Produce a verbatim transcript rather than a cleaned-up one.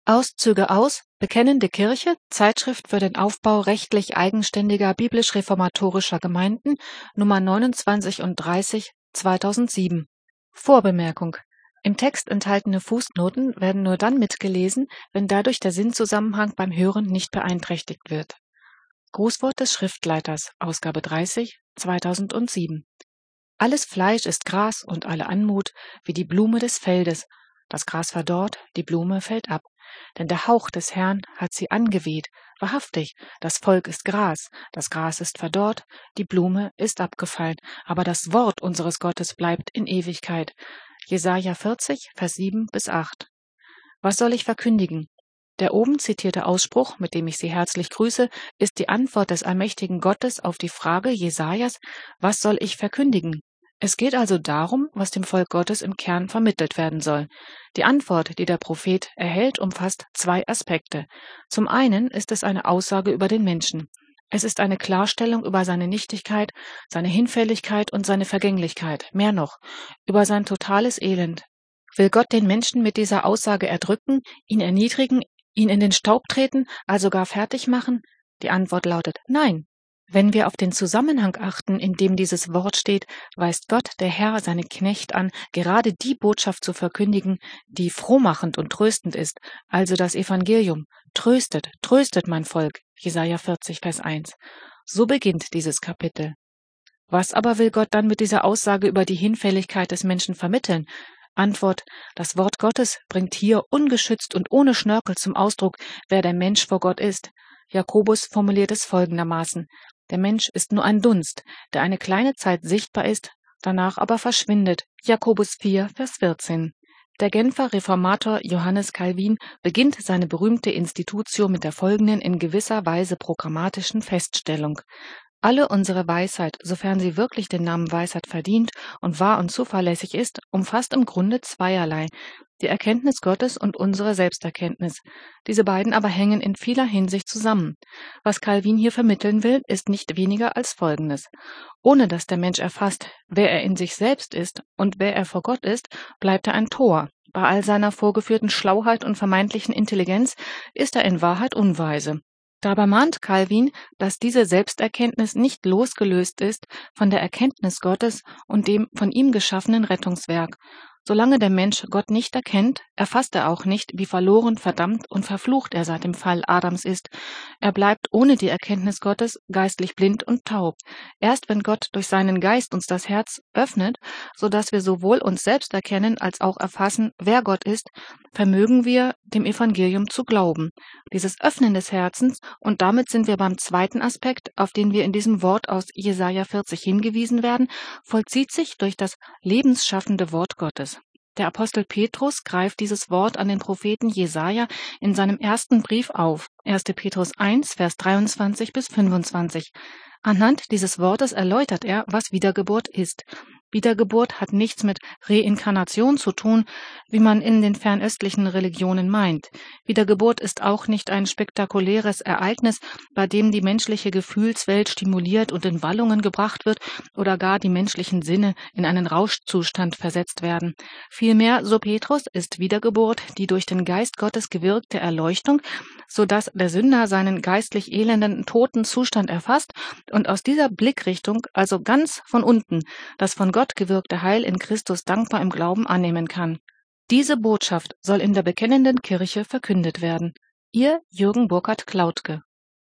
Auszüge aus Bekennende Kirche, Zeitschrift für den Aufbau rechtlich eigenständiger biblisch-reformatorischer Gemeinden, Nummer neunundzwanzig und dreißig, zweitausendsieben. Vorbemerkung: Im Text enthaltene Fußnoten werden nur dann mitgelesen, wenn dadurch der Sinnzusammenhang beim Hören nicht beeinträchtigt wird. Grußwort des Schriftleiters, Ausgabe dreißig, zweitausendsieben. Alles Fleisch ist Gras und alle Anmut wie die Blume des Feldes. Das Gras verdorrt, die Blume fällt ab. Denn der Hauch des Herrn hat sie angeweht. Wahrhaftig, das Volk ist Gras, das Gras ist verdorrt, die Blume ist abgefallen, aber das Wort unseres Gottes bleibt in Ewigkeit. Jesaja vierzig, Vers sieben bis acht. Was soll ich verkündigen? Der oben zitierte Ausspruch, mit dem ich Sie herzlich grüße, ist die Antwort des allmächtigen Gottes auf die Frage Jesajas: Was soll ich verkündigen? Es geht also darum, was dem Volk Gottes im Kern vermittelt werden soll. Die Antwort, die der Prophet erhält, umfasst zwei Aspekte. Zum einen ist es eine Aussage über den Menschen. Es ist eine Klarstellung über seine Nichtigkeit, seine Hinfälligkeit und seine Vergänglichkeit. Mehr noch, über sein totales Elend. Will Gott den Menschen mit dieser Aussage erdrücken, ihn erniedrigen, ihn in den Staub treten, also gar fertig machen? Die Antwort lautet Nein. Wenn wir auf den Zusammenhang achten, in dem dieses Wort steht, weist Gott, der Herr, seinen Knecht an, gerade die Botschaft zu verkündigen, die frohmachend und tröstend ist, also das Evangelium. Tröstet, tröstet mein Volk, Jesaja vierzig, Vers eins. So beginnt dieses Kapitel. Was aber will Gott dann mit dieser Aussage über die Hinfälligkeit des Menschen vermitteln? Antwort: Das Wort Gottes bringt hier ungeschützt und ohne Schnörkel zum Ausdruck, wer der Mensch vor Gott ist. Jakobus formuliert es folgendermaßen: Der Mensch ist nur ein Dunst, der eine kleine Zeit sichtbar ist, danach aber verschwindet. Jakobus vier, Vers vierzehn. Der Genfer Reformator Johannes Calvin beginnt seine berühmte Institutio mit der folgenden in gewisser Weise programmatischen Feststellung: Alle unsere Weisheit, sofern sie wirklich den Namen Weisheit verdient und wahr und zuverlässig ist, umfasst im Grunde zweierlei: die Erkenntnis Gottes und unsere Selbsterkenntnis. Diese beiden aber hängen in vieler Hinsicht zusammen. Was Calvin hier vermitteln will, ist nicht weniger als Folgendes: Ohne dass der Mensch erfasst, wer er in sich selbst ist und wer er vor Gott ist, bleibt er ein Tor. Bei all seiner vorgeführten Schlauheit und vermeintlichen Intelligenz ist er in Wahrheit unweise. Dabei mahnt Calvin, dass diese Selbsterkenntnis nicht losgelöst ist von der Erkenntnis Gottes und dem von ihm geschaffenen Rettungswerk. Solange der Mensch Gott nicht erkennt, erfasst er auch nicht, wie verloren, verdammt und verflucht er seit dem Fall Adams ist. Er bleibt ohne die Erkenntnis Gottes geistlich blind und taub. Erst wenn Gott durch seinen Geist uns das Herz öffnet, so dass wir sowohl uns selbst erkennen als auch erfassen, wer Gott ist, vermögen wir, dem Evangelium zu glauben. Dieses Öffnen des Herzens, und damit sind wir beim zweiten Aspekt, auf den wir in diesem Wort aus Jesaja vierzig hingewiesen werden, vollzieht sich durch das lebensschaffende Wort Gottes. Der Apostel Petrus greift dieses Wort an den Propheten Jesaja in seinem ersten Brief auf, erster Petrus eins, Vers dreiundzwanzig bis fünfundzwanzig. Anhand dieses Wortes erläutert er, was Wiedergeburt ist. Wiedergeburt hat nichts mit Reinkarnation zu tun, wie man in den fernöstlichen Religionen meint. Wiedergeburt ist auch nicht ein spektakuläres Ereignis, bei dem die menschliche Gefühlswelt stimuliert und in Wallungen gebracht wird oder gar die menschlichen Sinne in einen Rauschzustand versetzt werden. Vielmehr, so Petrus, ist Wiedergeburt die durch den Geist Gottes gewirkte Erleuchtung, sodass der Sünder seinen geistlich elenden, toten Zustand erfasst und aus dieser Blickrichtung, also ganz von unten, das von Gott gewirkte Heil in Christus dankbar im Glauben annehmen kann. Diese Botschaft soll in der bekennenden Kirche verkündet werden. Ihr Jürgen Burkhard Klautke.